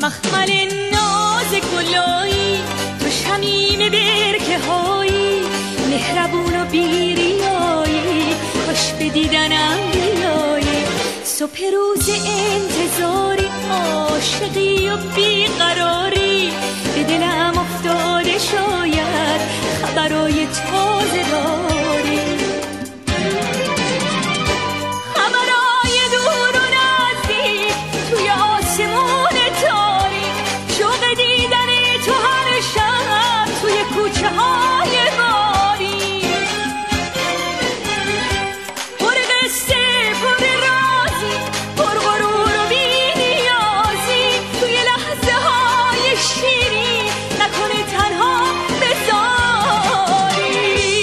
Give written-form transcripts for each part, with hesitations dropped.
مخمل ناز گلایی، تو شمیم برکه هایی، مهربون و بیریایی، خوش به دیدنم بیایی. صبح روز انتظاری، عاشقی و بیقراری، به دلم افتاده شاید خبرای تازه داری. خبرای دور و نزدیک توی آسمون تاریک، شوق دیدن تو هر شب توی کوچه های باری. پر قصه پر رازی، پر غرور و بی‌نیازی، توی لحظه های شیرین نکنه تنها بذاری.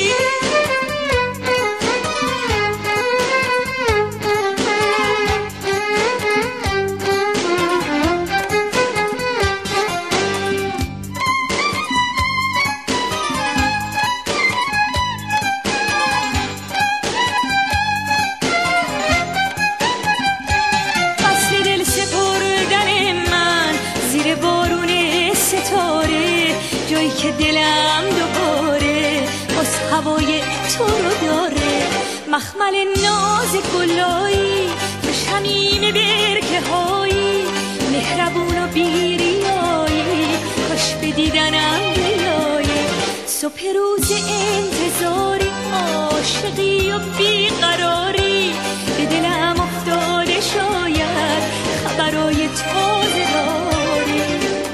فصل دل سپردن من زیر بارون ستاره، جایی که دلم دوباره باز هوای تو رو داره. مخمل ناز گلایی، تو شمیم برکه هایی، مهربون و بیریایی، خوش به دیدنم بیایی. صبح روز انتظاری، عاشقی و بیقراری، به دلم افتاده شاید خبرای تازه داری.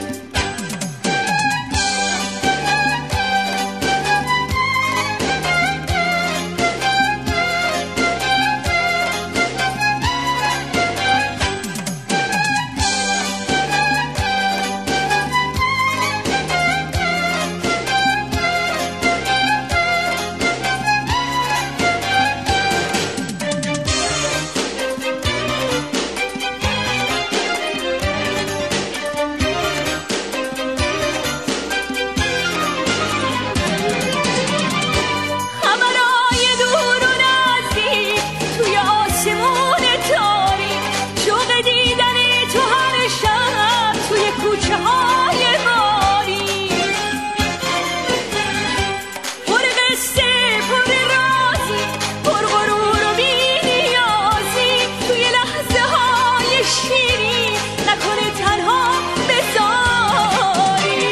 خبرای دور و نزدیک توی آسمون تاریک، شوق دیدن تو هر شب توی کوچه های باری. پر قصه پر رازی، پر غرور و بی‌نیازی، توی لحظه های شیرین نکنه تنها بذاری.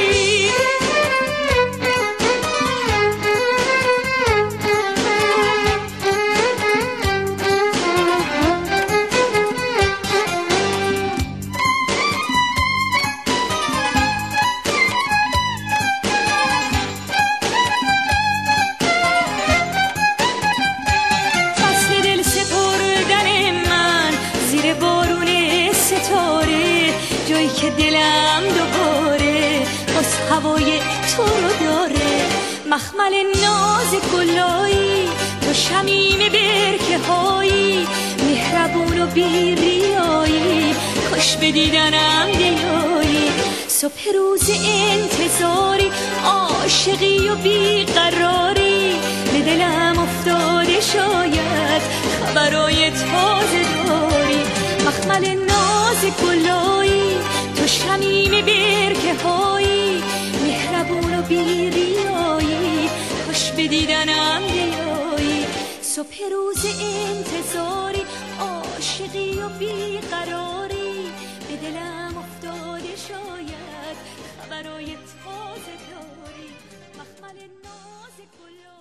فصل دل سپردن من زیر بارون ستاره، جایی که دلم دوباره باز هوای تو رو داره. مخمل ناز گلایی، تو شمیم برکه هایی، مهربون و بیریایی، خوش به دیدنم بیایی. صبح روز انتظاری، عاشقی و بیقراری، به دلم افتاده شاید خبرای تازه داری. مخمل ناز گلایی، تو شمیم برکه هایی، مهربون و بیریایی، خوش به دیدنم بیایی. صبح روز انتظاری، عاشقی و بیقراری، به دلم افتاده شاید خبرای تازه داری. مخمل ناز گلایی.